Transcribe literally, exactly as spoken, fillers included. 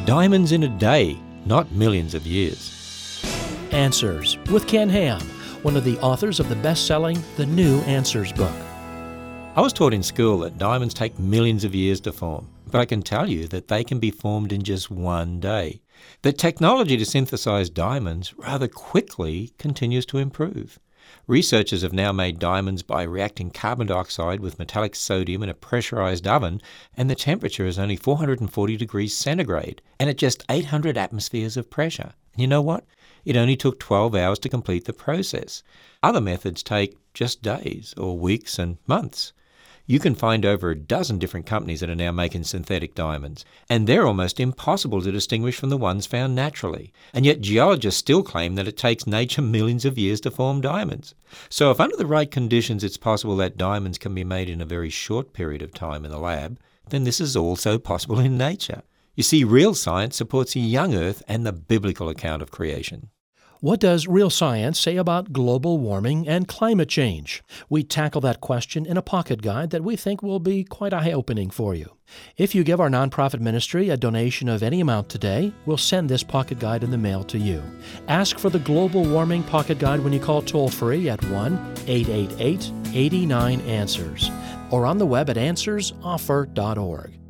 Diamonds in a day, not millions of years. Answers with Ken Ham, one of the authors of the best-selling The New Answers book. I was taught in school that diamonds take millions of years to form, but I can tell you that they can be formed in just one day. The technology to synthesize diamonds rather quickly continues to improve. Researchers have now made diamonds by reacting carbon dioxide with metallic sodium in a pressurized oven, and the temperature is only four hundred forty degrees centigrade and at just eight hundred atmospheres of pressure. And you know what? It only took twelve hours to complete the process. Other methods take just days or weeks and months. You can find over a dozen different companies that are now making synthetic diamonds, and they're almost impossible to distinguish from the ones found naturally. And yet geologists still claim that it takes nature millions of years to form diamonds. So if under the right conditions it's possible that diamonds can be made in a very short period of time in the lab, then this is also possible in nature. You see, real science supports a young Earth and the biblical account of creation. What does real science say about global warming and climate change? We tackle that question in a pocket guide that we think will be quite eye-opening for you. If you give our nonprofit ministry a donation of any amount today, we'll send this pocket guide in the mail to you. Ask for the Global Warming Pocket Guide when you call toll-free at one eight eight eight, eight nine, answers or on the web at answers offer dot org.